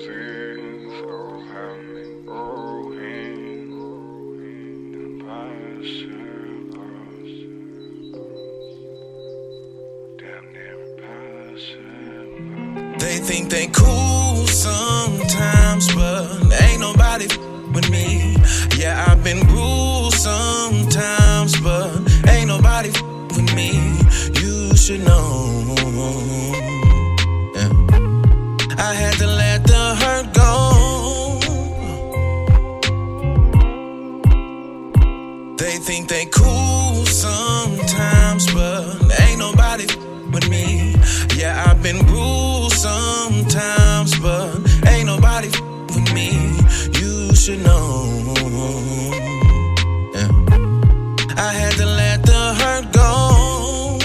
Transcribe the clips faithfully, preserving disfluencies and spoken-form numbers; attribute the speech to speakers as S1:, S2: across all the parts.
S1: They think they cool sometimes, but ain't nobody with me. Yeah, I've been rude sometimes, but ain't nobody with me. You should know. Yeah. I had to let the hurt go. They think they cool sometimes, but ain't nobody with me. Yeah, I've been rude sometimes, but ain't nobody with me. You should know. Yeah. I had to let the hurt go.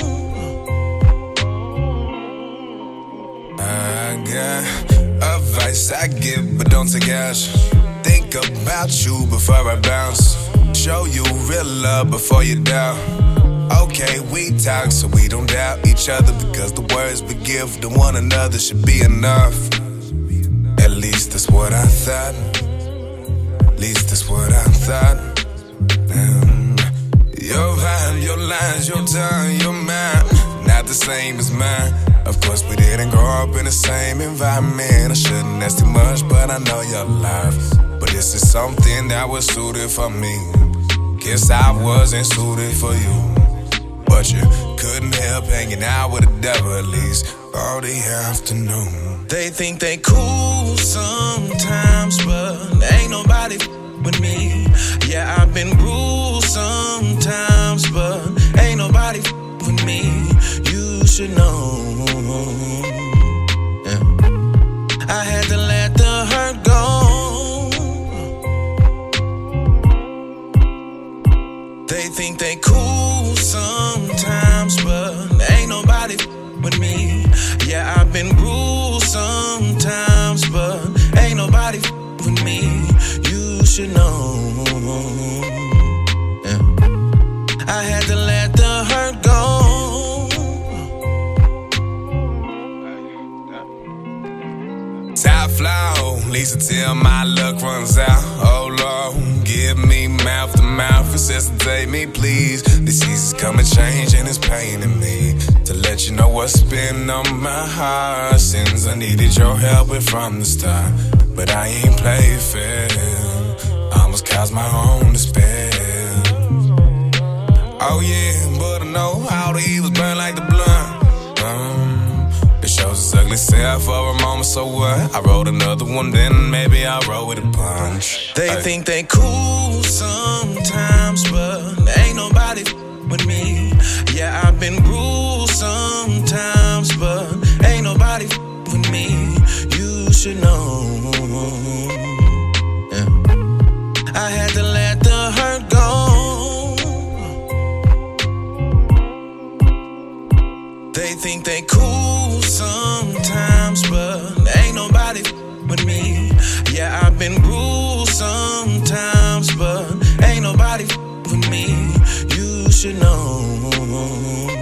S2: I got advice I give, but don't take action. Think about you before I bounce. Show you real love before you doubt. Okay, we talk so we don't doubt each other, because the words we give to one another should be enough. At least that's what I thought. At least that's what I thought. Um, your vibe, your lines, your tongue, your mind, not the same as mine. Of course we didn't grow up in the same environment. I shouldn't ask too much, but I know your life. But this is something that was suited for me. Guess I wasn't suited for you. But you couldn't help hanging out with the devil at least all the afternoon.
S1: They think they cool sometimes, but ain't nobody with me. Yeah, I've been rude sometimes, but ain't nobody with me. You should know. Yeah. I had to let the hurt go. They think they cool sometimes, but ain't nobody with me. Yeah, I've been rude sometimes, but ain't nobody with me. You should know. Yeah. I had to let the hurt go.
S2: Top flow, Lisa till my luck runs out. Oh Lord, give me mouth to mouth, resuscitate me please. Disease is coming, change and it's paining me. To let you know what's been on my heart since I needed your help with from the start. But I ain't played fair, almost caused my own despair. Oh yeah, but I know all the evils burn like the blunt. um, It shows its ugly self for a moment, so what? I wrote another one, then maybe I'll roll with a punch.
S1: They
S2: Ay.
S1: think they cool sometimes, but ain't nobody with me. Yeah, I've been rude sometimes, but ain't nobody with me. You should know. Yeah. I had to let the hurt go. They think they cool sometimes, but ain't nobody with me. Yeah, I've been rude sometimes, but ain't nobody with me. You should know.